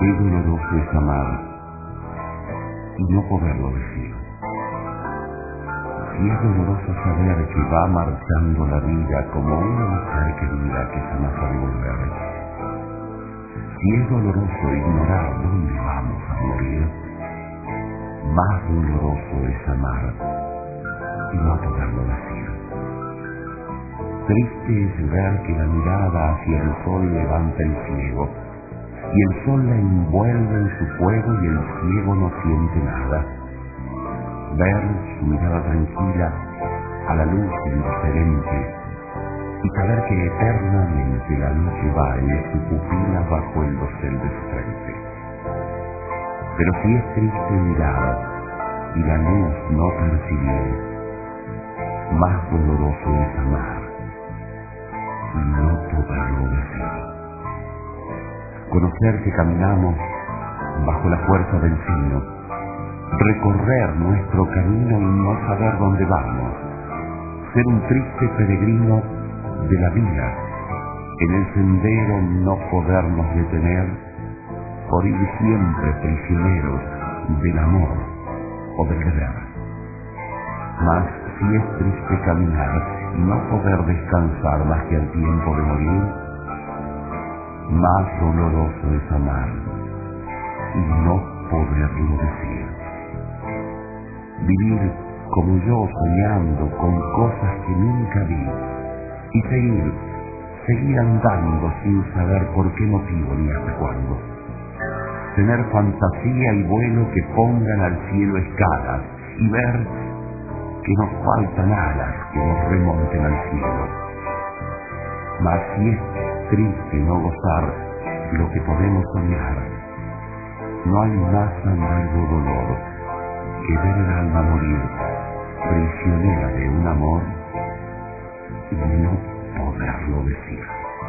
Qué doloroso es amar y no poderlo decir. Y es doloroso saber que va marchando la vida como una mujer querida que jamás ha de volver. Y es doloroso ignorar dónde vamos a morir. Más doloroso es amar y no poderlo decir. Triste es ver que la mirada hacia el sol levanta el ciego, y el sol la envuelve en su fuego y el ciego no siente nada. Ver su mirada tranquila a la luz indiferente y saber que eternamente la noche baile su pupila bajo el dosel de su frente. Pero si es triste mirar y la luz no percibir, más doloroso es amar y no poderlo decir. Conocer que caminamos bajo la fuerza del filo, recorrer nuestro camino y no saber dónde vamos, ser un triste peregrino de la vida, en el sendero no podernos detener, por ir siempre prisioneros del amor o del deber. Mas si es triste caminar y no poder descansar más que al tiempo de morir, más doloroso es amar y no poderlo decir. Vivir como yo soñando con cosas que nunca vi y seguir andando sin saber por qué motivo ni hasta cuándo. Tener fantasía y vuelo que pongan al cielo escalas y ver que nos faltan alas que nos remonten al cielo. Mas si es triste no gozar lo que podemos soñar, no hay más amargo dolor que ver el alma morir prisionera de un amor y no poderlo decir.